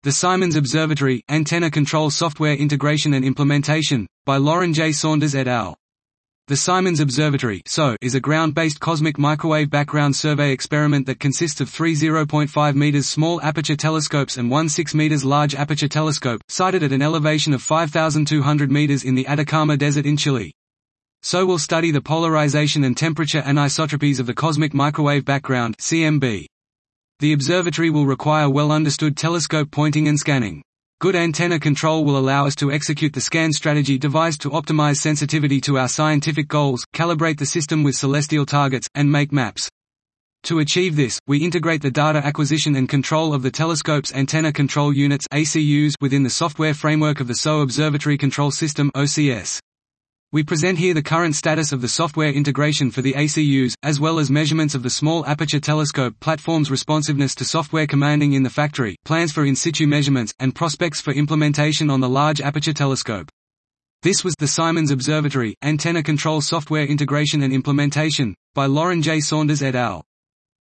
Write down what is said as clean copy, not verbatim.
The Simons Observatory, Antenna Control Software Integration and Implementation, by Lauren J. Saunders et al. The Simons Observatory is a ground-based cosmic microwave background survey experiment that consists of 3 0.5 m small aperture telescopes and one 6 m large aperture telescope, sited at an elevation of 5,200 meters in the Atacama Desert in Chile. SO will study the polarization and temperature anisotropies of the cosmic microwave background (CMB). The observatory will require well-understood telescope pointing and scanning. Good antenna control will allow us to execute the scan strategy devised to optimize sensitivity to our scientific goals, calibrate the system with celestial targets, and make maps. To achieve this, we integrate the data acquisition and control of the telescope's antenna control units (ACUs) within the software framework of the SO Observatory Control System (OCS). We present here the current status of the software integration for the ACUs, as well as measurements of the small aperture telescope platform's responsiveness to software commanding in the factory, plans for in-situ measurements, and prospects for implementation on the large aperture telescope. This was the Simons Observatory, Antenna Control Software Integration and Implementation, by Lauren J. Saunders et al.